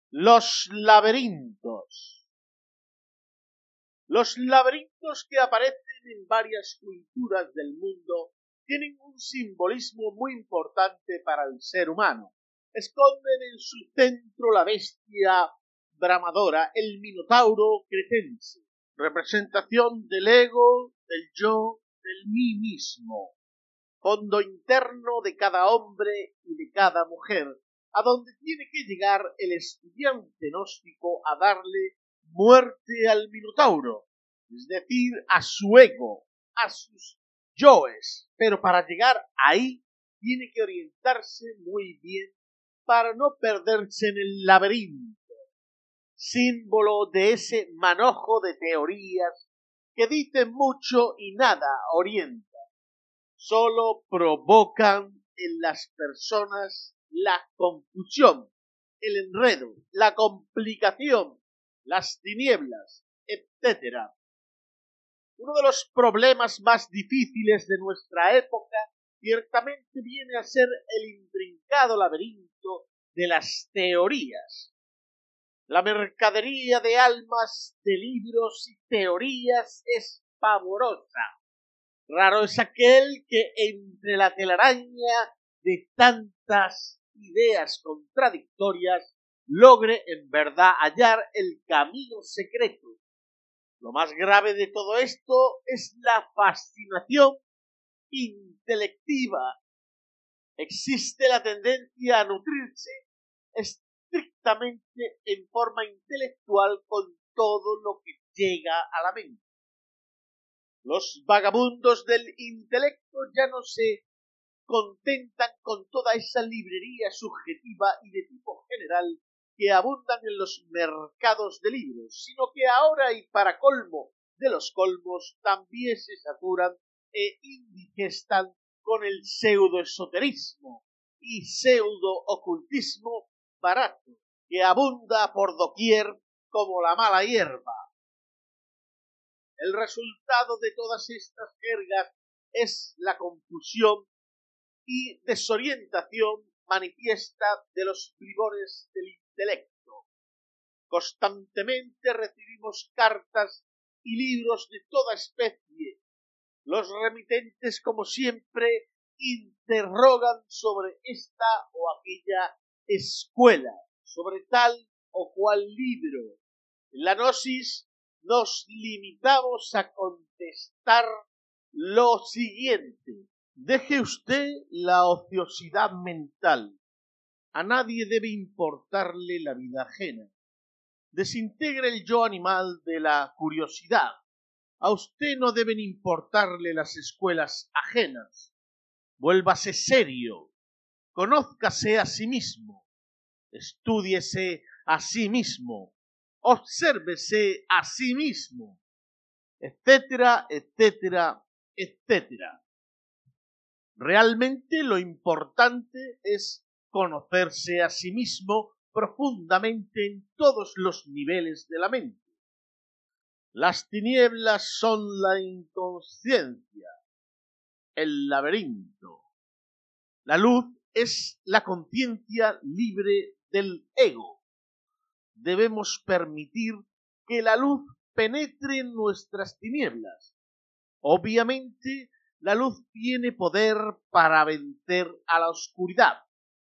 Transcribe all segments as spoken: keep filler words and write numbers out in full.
Los laberintos. Los laberintos que aparecen en varias culturas del mundo tienen un simbolismo muy importante para el ser humano. Esconden en su centro la bestia bramadora, el minotauro cretense, representación del ego, del yo, del mí mismo, fondo interno de cada hombre y de cada mujer, a donde tiene que llegar el estudiante gnóstico a darle muerte al minotauro, es decir, a su ego, a sus yoes, pero para llegar ahí tiene que orientarse muy bien para no perderse en el laberinto, símbolo de ese manojo de teorías que dicen mucho y nada orientan, solo provocan en las personas la confusión, el enredo, la complicación, las tinieblas, etcétera. Uno de los problemas más difíciles de nuestra época ciertamente viene a ser el intrincado laberinto de las teorías. La mercadería de almas, de libros y teorías es pavorosa. Raro es aquel que entre la telaraña de tantas ideas contradictorias logre en verdad hallar el camino secreto. Lo más grave de todo esto es la fascinación intelectiva. Existe la tendencia a nutrirse estrictamente en forma intelectual con todo lo que llega a la mente. Los vagabundos del intelecto ya no se contentan con toda esa librería subjetiva y de tipo general que abundan en los mercados de libros, sino que ahora y para colmo de los colmos también se saturan e indigestan con el pseudoesoterismo y pseudo-ocultismo barato que abunda por doquier como la mala hierba. El resultado de todas estas jergas es la confusión y desorientación manifiesta de los bribones del intelecto. Constantemente recibimos cartas y libros de toda especie. Los remitentes, como siempre, interrogan sobre esta o aquella escuela, sobre tal o cual libro. En la gnosis nos limitamos a contestar lo siguiente: deje usted la ociosidad mental. A nadie debe importarle la vida ajena. Desintegre el yo animal de la curiosidad. A usted no deben importarle las escuelas ajenas. Vuélvase serio. Conózcase a sí mismo. Estúdiese a sí mismo. Obsérvese a sí mismo. Etcétera, etcétera, etcétera. Realmente lo importante es conocerse a sí mismo profundamente en todos los niveles de la mente. Las tinieblas son la inconsciencia, el laberinto. La luz es la conciencia libre del ego. Debemos permitir que la luz penetre en nuestras tinieblas. Obviamente, la luz tiene poder para vencer a la oscuridad.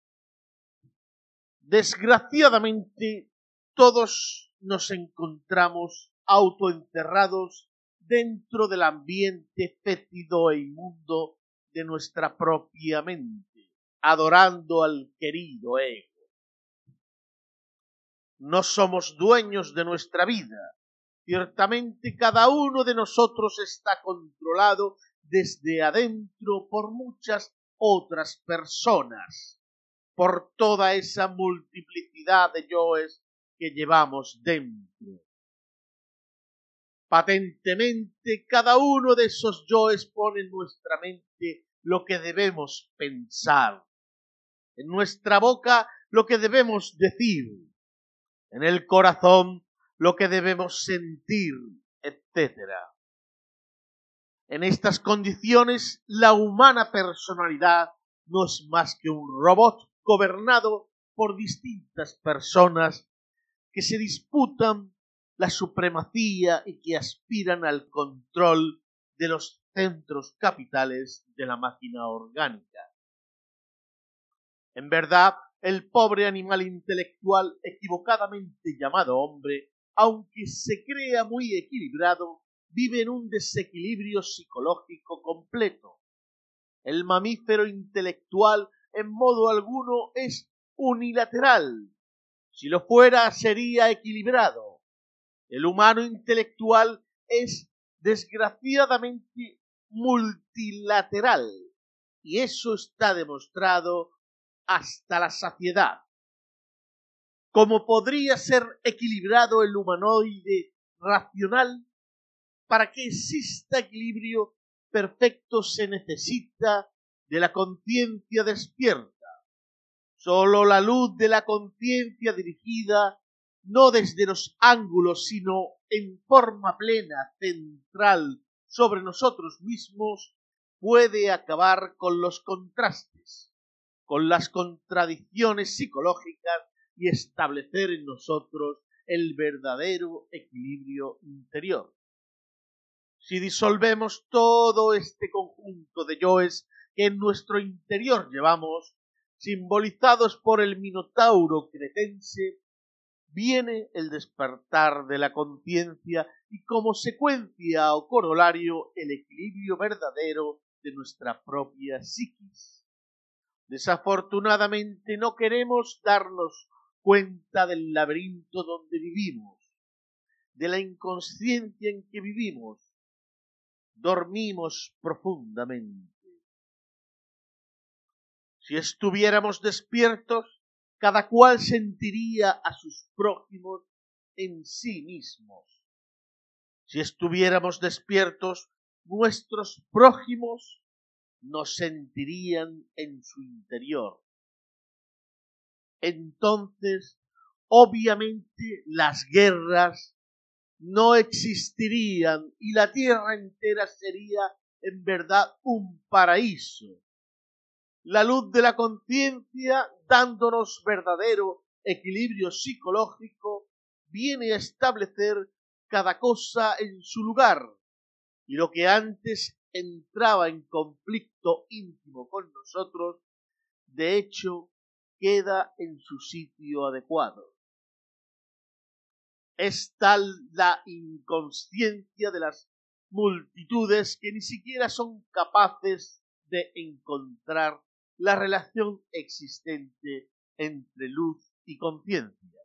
Desgraciadamente, todos nos encontramos autoencerrados dentro del ambiente fétido e inmundo de nuestra propia mente, adorando al querido ego. No somos dueños de nuestra vida. Ciertamente cada uno de nosotros está controlado desde adentro por muchas otras personas, por toda esa multiplicidad de yoes que llevamos dentro. Patentemente, cada uno de esos yoes pone en nuestra mente lo que debemos pensar, en nuestra boca lo que debemos decir, en el corazón lo que debemos sentir, etcétera. En estas condiciones, la humana personalidad no es más que un robot gobernado por distintas personas que se disputan la supremacía y que aspiran al control de los centros capitales de la máquina orgánica. En verdad, el pobre animal intelectual equivocadamente llamado hombre, aunque se crea muy equilibrado, vive en un desequilibrio psicológico completo. El mamífero intelectual en modo alguno es unilateral. Si lo fuera, sería equilibrado. El humano intelectual es desgraciadamente multilateral, y eso está demostrado hasta la saciedad. ¿Cómo podría ser equilibrado el humanoide racional? Para que exista equilibrio perfecto se necesita de la conciencia despierta. Sólo la luz de la conciencia dirigida, no desde los ángulos, sino en forma plena, central, sobre nosotros mismos, puede acabar con los contrastes, con las contradicciones psicológicas y establecer en nosotros el verdadero equilibrio interior. Si disolvemos todo este conjunto de yoes que en nuestro interior llevamos, simbolizados por el minotauro cretense, viene el despertar de la conciencia y como secuencia o corolario el equilibrio verdadero de nuestra propia psiquis. Desafortunadamente no queremos darnos cuenta del laberinto donde vivimos, de la inconsciencia en que vivimos. Dormimos profundamente. Si estuviéramos despiertos, cada cual sentiría a sus prójimos en sí mismos. Si estuviéramos despiertos, nuestros prójimos nos sentirían en su interior. Entonces, obviamente, las guerras no existirían y la tierra entera sería en verdad un paraíso. La luz de la conciencia, dándonos verdadero equilibrio psicológico, viene a establecer cada cosa en su lugar, y lo que antes entraba en conflicto íntimo con nosotros, de hecho, queda en su sitio adecuado. Es tal la inconsciencia de las multitudes que ni siquiera son capaces de encontrar la relación existente entre luz y conciencia.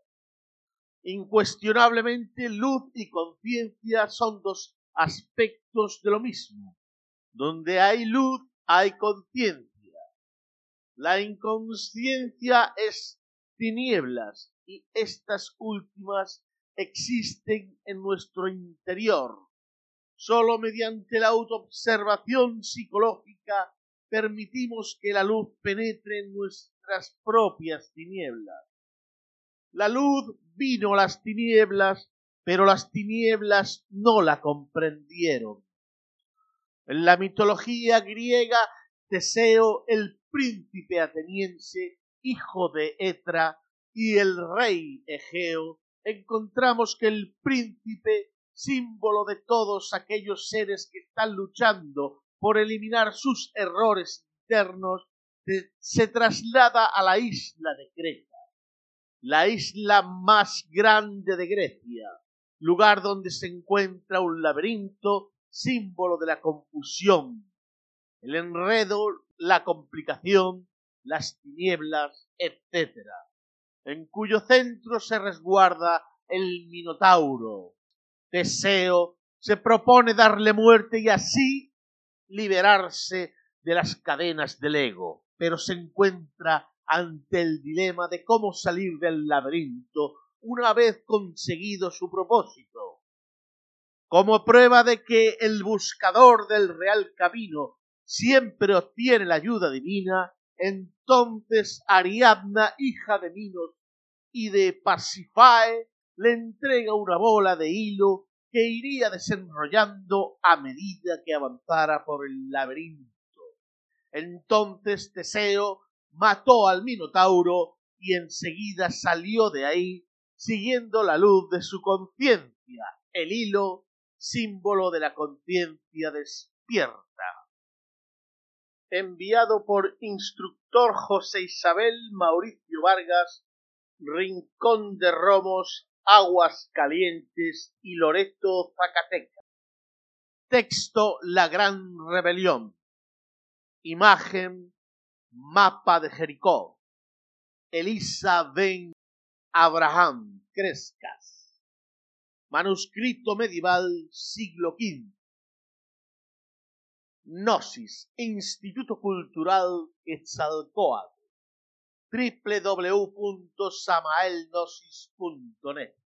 Incuestionablemente, luz y conciencia son dos aspectos de lo mismo. Donde hay luz, hay conciencia. La inconsciencia es tinieblas y estas últimas existen en nuestro interior. Solo mediante la autoobservación psicológica permitimos que la luz penetre en nuestras propias tinieblas. La luz vino a las tinieblas, pero las tinieblas no la comprendieron. En la mitología griega, Teseo, el príncipe ateniense, hijo de Etra, y el rey Egeo, encontramos que el príncipe, símbolo de todos aquellos seres que están luchando por eliminar sus errores internos, se traslada a la isla de Creta, la isla más grande de Grecia, lugar donde se encuentra un laberinto, símbolo de la confusión, el enredo, la complicación, las tinieblas, etcétera, en cuyo centro se resguarda el Minotauro. Teseo se propone darle muerte y así liberarse de las cadenas del ego, pero se encuentra ante el dilema de cómo salir del laberinto una vez conseguido su propósito. Como prueba de que el buscador del real camino siempre obtiene la ayuda divina, entonces Ariadna, hija de Minos y de Pasífae, le entrega una bola de hilo que iría desenrollando a medida que avanzara por el laberinto. Entonces Teseo mató al Minotauro y enseguida salió de ahí siguiendo la luz de su conciencia, el hilo, símbolo de la conciencia despierta. Enviado por instructor José Isabel Mauricio Vargas, Rincón de Romos, Aguas Calientes y Loreto, Zacatecas. Texto: La Gran Rebelión. Imagen: Mapa de Jericó. Elisa Ben Abraham Crescas. Manuscrito medieval, siglo quince. Gnosis, Instituto Cultural Quetzalcóatl. doble u doble u doble u punto samael gnosis punto net